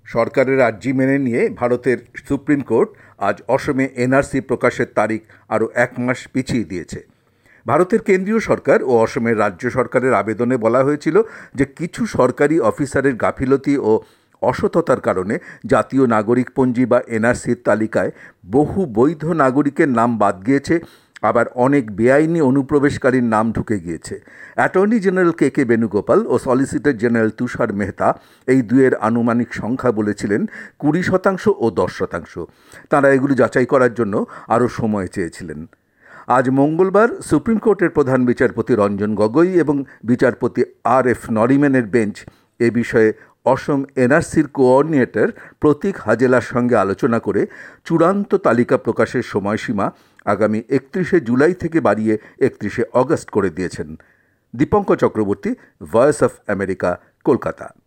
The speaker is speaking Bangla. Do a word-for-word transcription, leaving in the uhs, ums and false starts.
সরকারের আর্জি মেনে নিয়ে ভারতের সুপ্রিম কোর্ট আজ অসমে এনআরসি প্রকাশের তারিখ আরও এক মাস পিছিয়ে দিয়েছে। ভারতের কেন্দ্রীয় সরকার ও অসমের রাজ্য সরকারের আবেদনে বলা হয়েছিল যে কিছু সরকারি অফিসারের গাফিলতি ও অসততার কারণে জাতীয় নাগরিকপঞ্জি বা এনআরসির তালিকায় বহু বৈধ নাগরিকের নাম বাদ গিয়েছে, আবার অনেক বেআইনি অনুপ্রবেশকারীর নাম ঢুকে গিয়েছে। Attorney general K K Venugopal ও সলিসিটর জেনারেল তুষার মেহতা এই দুয়ের আনুমানিক সংখ্যা বলেছিলেন কুড়ি শতাংশ ও দশ শতাংশ। তাঁরা এগুলো যাচাই করার জন্য আরও সময় চেয়েছিলেন। আজ মঙ্গলবার সুপ্রিম কোর্টের প্রধান বিচারপতি রঞ্জন গগৈ এবং বিচারপতি আর এফ নরিম্যানের বেঞ্চ এ বিষয়ে অসম এনআরসির কোঅর্ডিনেটর প্রতীক হাজেলার সঙ্গে আলোচনা করে চূড়ান্ত তালিকা প্রকাশের সময়সীমা আগামী একত্রিশে জুলাই থেকে বাড়িয়ে একত্রিশে অগস্ট করে দিয়েছেন। Dipankar Chakraborty, voice of America, Kolkata.